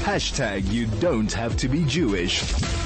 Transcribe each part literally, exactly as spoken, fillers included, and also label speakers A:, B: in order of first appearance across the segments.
A: Hashtag you don't have to be Jewish.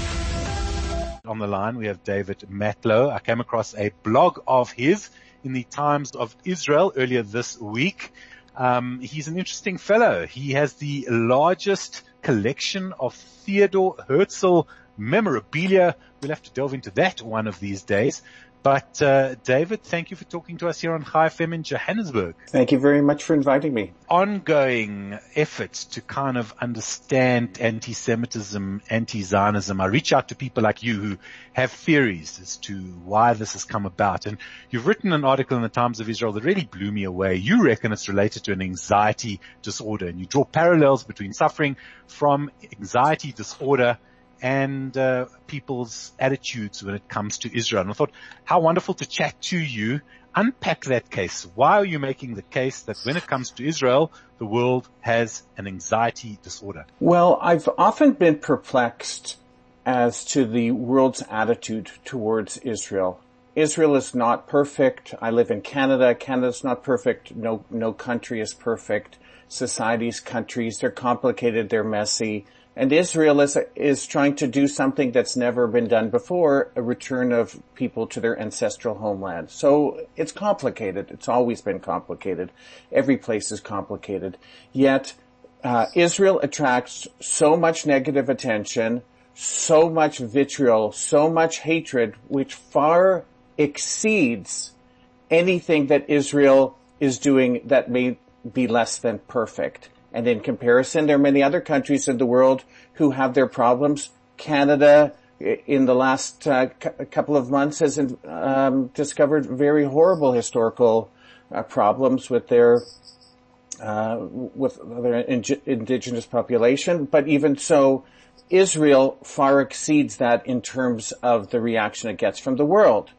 B: On the line, we have David Matlow. I came across a blog of his in the Times of Israel earlier this week. Um, he's an interesting fellow. He has the largest collection of Theodor Herzl memorabilia. We'll have to delve into that one of these days. But, uh, David, thank you for talking to us here on Chai F M in Johannesburg.
C: Thank you very much for inviting me.
B: Ongoing efforts to kind of understand anti-Semitism, anti-Zionism. I reach out to people like you who have theories as to why this has come about. And you've written an article in the Times of Israel that really blew me away. You reckon it's related to an anxiety disorder, and you draw parallels between suffering from anxiety disorder and uh, people's attitudes when it comes to Israel. And I thought, how wonderful to chat to you. Unpack that case. Why are you making the case that when it comes to Israel, the world has an anxiety disorder?
C: Well, I've often been perplexed as to the world's attitude towards Israel. Israel is not perfect. I live in Canada. Canada's not perfect. No, no country is perfect. Societies, countries, they're complicated, they're messy. And Israel is, is trying to do something that's never been done before, a return of people to their ancestral homeland. So it's complicated. It's always been complicated. Every place is complicated. Yet, uh, Israel attracts so much negative attention, so much vitriol, so much hatred, which far exceeds anything that Israel is doing that may be less than perfect. And in comparison, there are many other countries in the world who have their problems. Canada, in the last uh, cu- couple of months, has um, discovered very horrible historical uh, problems with their uh, with their in- indigenous population. But even so, Israel far exceeds that in terms of the reaction it gets from the world.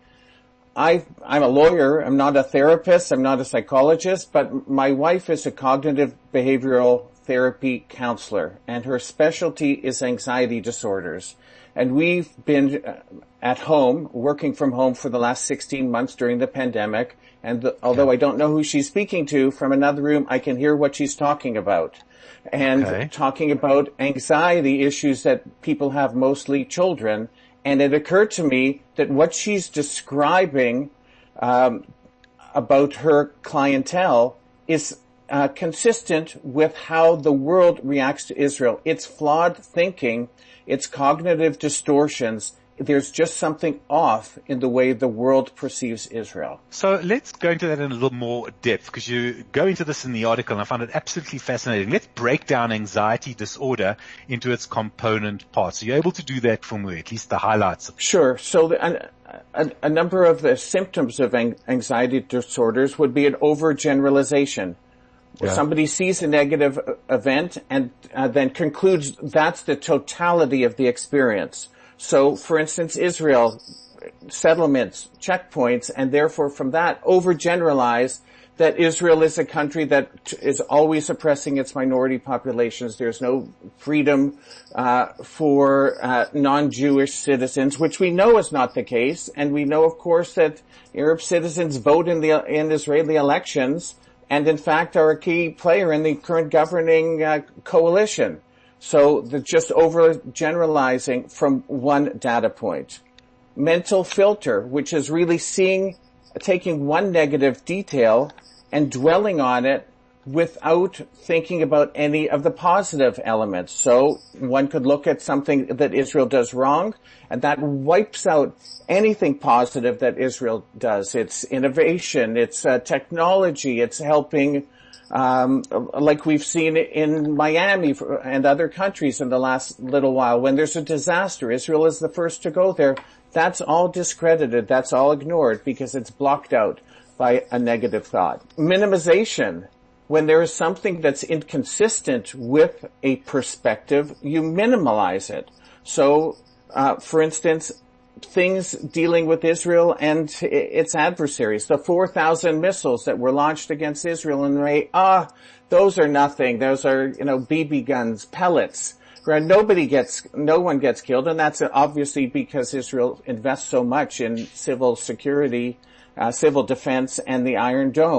C: I, I'm a lawyer. I'm not a therapist. I'm not a psychologist, but my wife is a cognitive behavioral therapy counselor, and her specialty is anxiety disorders. And we've been at home, working from home for the last sixteen months during the pandemic. And the, although yeah. I don't know who she's speaking to, from another room, I can hear what she's talking about. And okay. talking about anxiety issues that people have, mostly children. And it occurred to me that what she's describing um, about her clientele is uh, consistent with how the world reacts to Israel. It's flawed thinking, it's cognitive distortions. There's just something off in the way the world perceives Israel.
B: So let's go into that in a little more depth, because you go into this in the article and I found it absolutely fascinating. Let's break down anxiety disorder into its component parts. So you're able to do that for me, at least the highlights.
C: Sure. So the, a, a, a number of the symptoms of anxiety disorders would be an overgeneralization. Yeah. Somebody sees a negative event and uh, then concludes that's the totality of the experience. So, for instance, Israel, settlements, checkpoints, and therefore from that overgeneralize that Israel is a country that is always oppressing its minority populations. There's no freedom uh, for uh, non-Jewish citizens, which we know is not the case. And we know, of course, that Arab citizens vote in the in Israeli elections and, in fact, are a key player in the current governing uh, coalition. So the just overgeneralizing from one data point. Mental filter, which is really seeing, taking one negative detail and dwelling on it without thinking about any of the positive elements. So one could look at something that Israel does wrong, and that wipes out anything positive that Israel does. It's innovation, it's uh, technology, it's helping Um, like we've seen in Miami and other countries in the last little while. When there's a disaster, Israel is the first to go there. That's all discredited. That's all ignored because it's blocked out by a negative thought. Minimization. When there is something that's inconsistent with a perspective, you minimalize it. So, uh, for instance, things dealing with Israel and its adversaries. The four thousand missiles that were launched against Israel in May, ah, those are nothing. Those are, you know, B B guns, pellets. Right? Nobody gets, no one gets killed, and that's obviously because Israel invests so much in civil security, uh, civil defense, and the Iron Dome.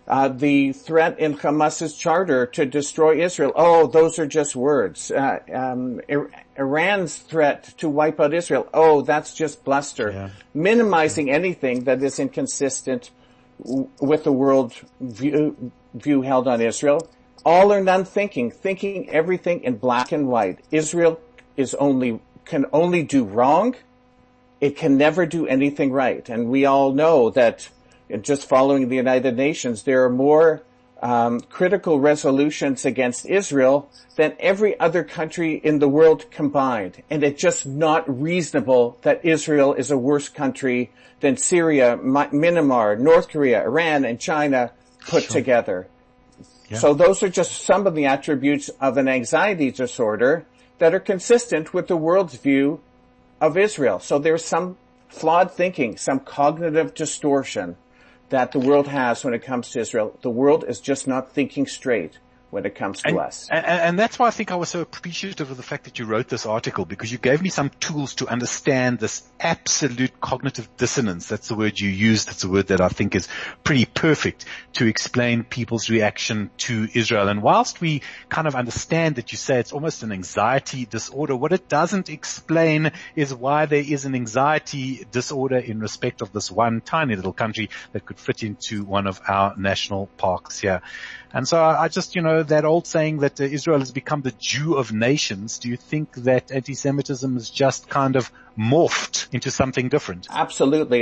C: Uh, the threat in Hamas's charter to destroy Israel. Oh, those are just words. Uh, um, Iran's threat to wipe out Israel. Oh, that's just bluster. Yeah. Minimizing yeah. anything that is inconsistent w- with the world view, view held on Israel. All or none thinking, thinking everything in black and white. Israel is only, can only do wrong. It can never do anything right. And we all know that just following the United Nations, there are more um, critical resolutions against Israel than every other country in the world combined. And it's just not reasonable that Israel is a worse country than Syria, Myanmar, North Korea, Iran, and China put sure. together. Yeah. So those are just some of the attributes of an anxiety disorder that are consistent with the world's view of Israel. So there's some flawed thinking, some cognitive distortion that the world has when it comes to Israel. The world is just not thinking straight when it comes to
B: and,
C: us.
B: And, and that's why I think I was so appreciative of the fact that you wrote this article, because you gave me some tools to understand this absolute cognitive dissonance. That's the word you used. That's a word that I think is pretty perfect to explain people's reaction to Israel. And whilst we kind of understand that you say it's almost an anxiety disorder, what it doesn't explain is why there is an anxiety disorder in respect of this one tiny little country that could fit into one of our national parks here. And so I just, you know, that old saying that uh, Israel has become the Jew of nations, do you think that anti-Semitism has just kind of morphed into something different?
C: Absolutely.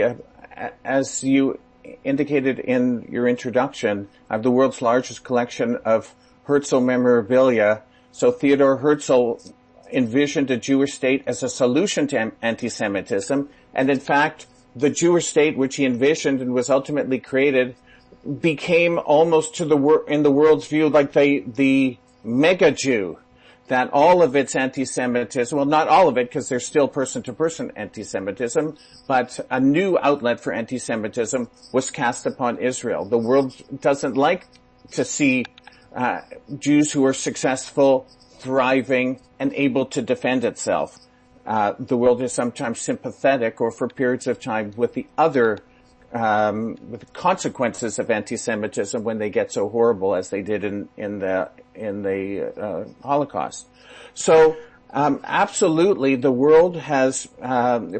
C: As you indicated in your introduction, I have the world's largest collection of Herzl memorabilia. So Theodor Herzl envisioned a Jewish state as a solution to anti-Semitism. And in fact, the Jewish state which he envisioned and was ultimately created became almost to the wor- in the world's view like the the mega Jew, that all of its anti-Semitism, well, not all of it, because there's still person-to-person anti-Semitism, but a new outlet for anti-Semitism was cast upon Israel. The world doesn't like to see uh, Jews who are successful, thriving, and able to defend itself. Uh, the world is sometimes sympathetic, or for periods of time, with the other Um, with the consequences of anti-Semitism when they get so horrible as they did in, in the, in the, uh, Holocaust. So, um, absolutely the world has, um,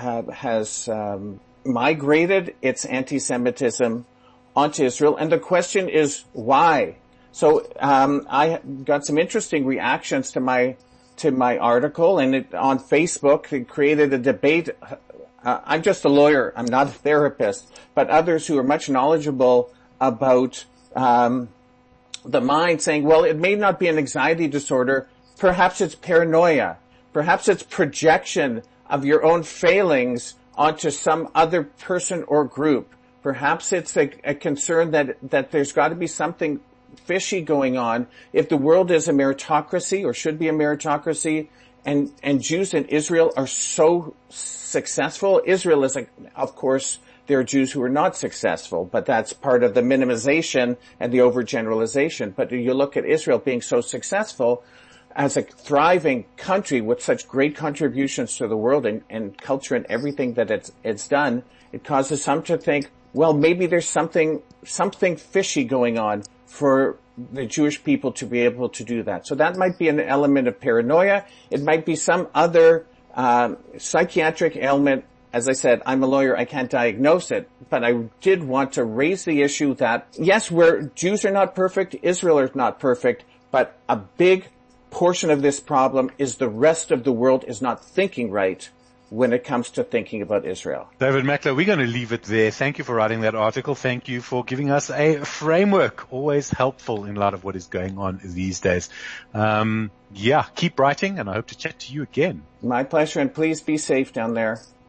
C: has, um, migrated its anti-Semitism onto Israel, and the question is why? So, um, I got some interesting reactions to my, to my article, and it, on Facebook, it created a debate. Uh, I'm just a lawyer. I'm not a therapist, but others who are much knowledgeable about um, the mind saying, well, it may not be an anxiety disorder. Perhaps it's paranoia. Perhaps it's projection of your own failings onto some other person or group. Perhaps it's a, a concern that, that there's got to be something fishy going on. If the world is a meritocracy, or should be a meritocracy, and, and Jews in Israel are so successful. Israel is, a, of course, there are Jews who are not successful, but that's part of the minimization and the overgeneralization. But you look at Israel being so successful as a thriving country with such great contributions to the world and, and culture and everything that it's, it's done, it causes some to think, well, maybe there's something, something fishy going on for the Jewish people to be able to do that. So that might be an element of paranoia. It might be some other Um, psychiatric ailment. As I said, I'm a lawyer. I can't diagnose it, but I did want to raise the issue that, yes, we're, Jews are not perfect, Israel is not perfect, but a big portion of this problem is the rest of the world is not thinking right when it comes to thinking about Israel.
B: David Mackler, we're going to leave it there. Thank you for writing that article. Thank you for giving us a framework. Always helpful in light of what is going on these days. Um, yeah, keep writing, and I hope to chat to you again.
C: My pleasure, and please be safe down there.